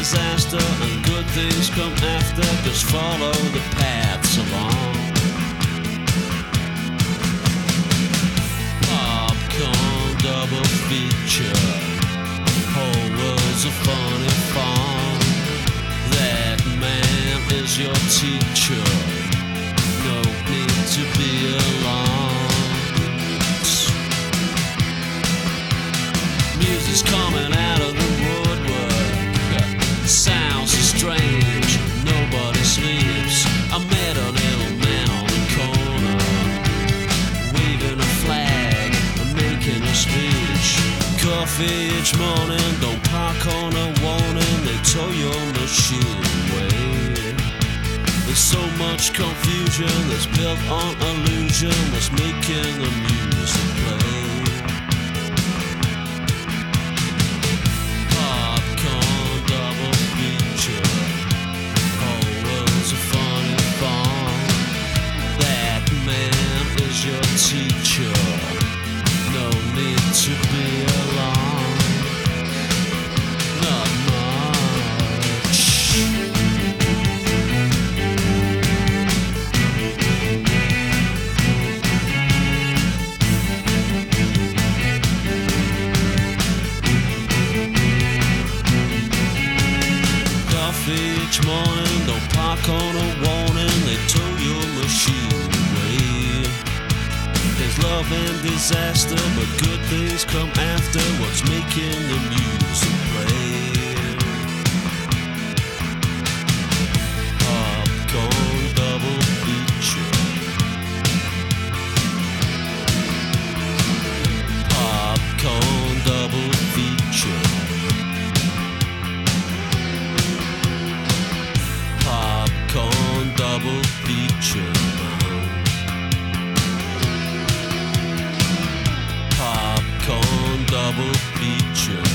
disaster and good things come after. Just follow the paths along. Popcorn double feature. Whole world's a funny farm. That man is your teacher. No need to be alarmed. Music's coming out of the woodwork. Sounds so strange, nobody sleeps. I met a little man on the corner, waving a flag and making a speech. Coffee each morning, don't park on a warning. They tow your machine away. There's so much confusion that's built on illusion, that's making the music play. Popcorn double feature. Whole world's a funny farm. That man is your teacher. No need to be alarmed. Not much. Each morning, don't park on a warning. They tow your machine away. There's love and disaster, but good things come after. What's making the music play? Popcorn double feature. Popcorn double feature. Popcorn double feature. Popcorn double feature.